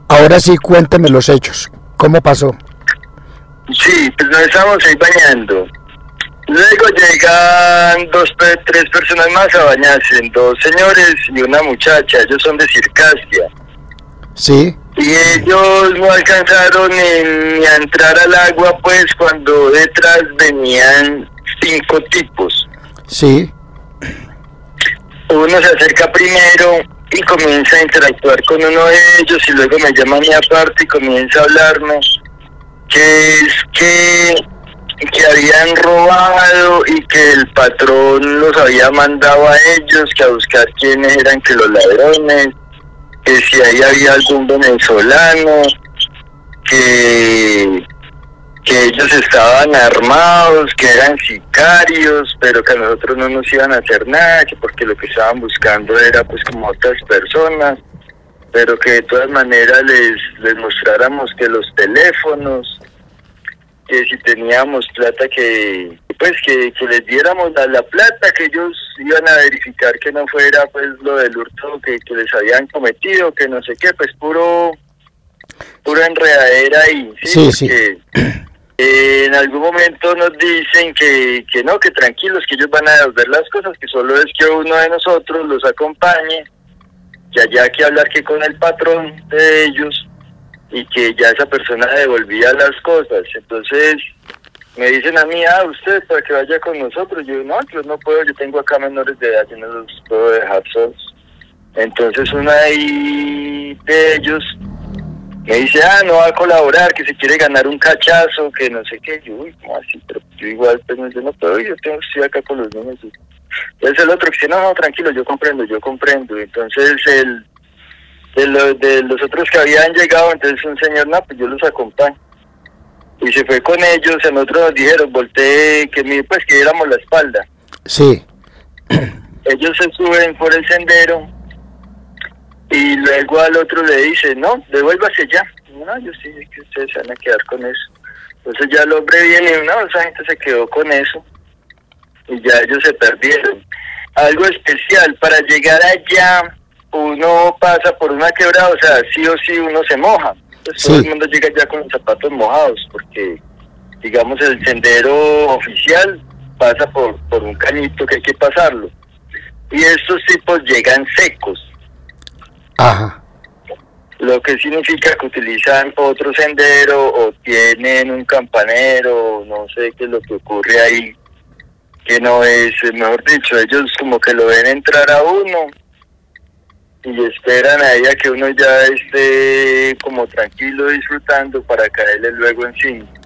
Ahora sí, cuénteme los hechos. ¿Cómo pasó? Sí, pues nos estábamos ahí bañando. Luego llegan tres personas más a bañarse, dos señores y una muchacha. Ellos son de Circassia. Sí. Y ellos no alcanzaron ni a entrar al agua, pues, cuando detrás venían 5 tipos. Sí. Uno se acerca primero y comienza a interactuar con uno de ellos y luego me llama a mí aparte y comienza a hablarme que habían robado y que el patrón los había mandado a ellos que a buscar quiénes eran que los ladrones, que si ahí había algún venezolano, que ellos estaban armados, que eran sicarios, pero que a nosotros no nos iban a hacer nada, que porque lo que estaban buscando era pues como otras personas, pero que de todas maneras les mostráramos que los teléfonos, que si teníamos plata que les diéramos la plata, que ellos iban a verificar que no fuera pues lo del hurto que les habían cometido, que no sé qué, pues pura enredadera ahí, sí, porque en algún momento nos dicen que no, que tranquilos, que ellos van a devolver las cosas, que solo es que uno de nosotros los acompañe, que haya que hablar que con el patrón de ellos y que ya esa persona devolvía las cosas. Entonces me dicen a mí, usted para que vaya con nosotros. Yo yo no puedo, yo tengo acá menores de edad, yo no los puedo dejar solos. Entonces una de ellos me dice, no va a colaborar, que se quiere ganar un cachazo, que no sé qué. Yo, ¿cómo así? Pero yo igual, pues yo no puedo, estoy acá con los niños. Entonces el otro que dice, no, tranquilo, yo comprendo. Entonces de los otros que habían llegado, entonces un señor, pues yo los acompaño. Y se fue con ellos, a nosotros nos dijeron, volteé, que diéramos la espalda. Sí. Ellos se suben por el sendero y luego al otro le dice, no, devuélvase ya. No, yo sí, que ustedes se van a quedar con eso. Entonces ya el hombre viene y esa gente se quedó con eso y ya ellos se perdieron. Algo especial, para llegar allá uno pasa por una quebrada, o sea, sí o sí uno se moja. Pues sí. Todo el mundo llega ya con los zapatos mojados, porque digamos el sendero oficial pasa por un cañito que hay que pasarlo. Y estos tipos llegan secos. Ajá. Lo que significa que utilizan otro sendero o tienen un campanero, no sé qué es lo que ocurre ahí, que no es, mejor dicho, ellos como que lo ven entrar a uno y esperan ahí a que uno ya esté como tranquilo disfrutando para caerle luego encima.